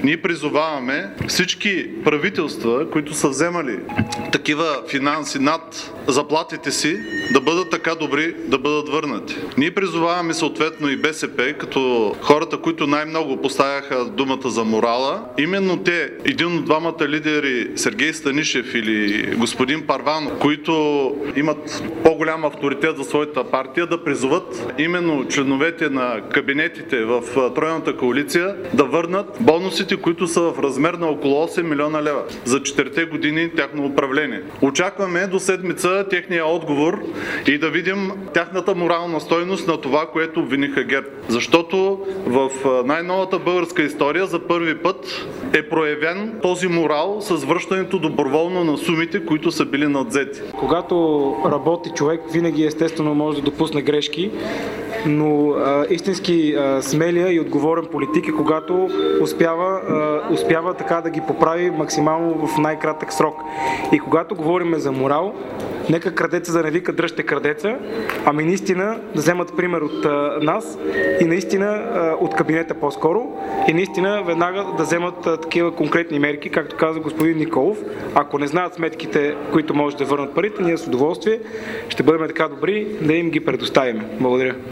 Ние призоваваме всички правителства, които са вземали такива финанси над заплатите си, да бъдат така добри да бъдат върнати. Ние призоваваме съответно и БСП, като хората, които най-много поставяха думата за морала. Именно те, един от двамата лидери, Сергей Станишев или господин Първанов, които имат по-голям авторитет за своята партия, да призоват именно членовете на кабинетите в Тройната коалиция да върнат бонусите, които са в размер на около 8 милиона лева за 4-те години тяхно управление. Очакваме до седмица техния отговор и да видим тяхната морална стойност на това, което обвиниха ГЕРБ. Защото в най-новата българска история за първи път е проявен този морал с връщането доброволно на сумите, които са били надвзети. Когато работи човек, винаги естествено може да допусне грешки, но истински смелия и отговорен политик е когато успява така да ги поправи максимално в най-кратък срок. И когато говорим за морал, нека крадеца да не вика дръжте крадеца, ами наистина да вземат пример от нас и наистина от кабинета по-скоро и наистина веднага да вземат такива конкретни мерки, както каза господин Николов. Ако не знаят сметките, които може да върнат парите, ние с удоволствие ще бъдем така добри да им ги предоставим. Благодаря.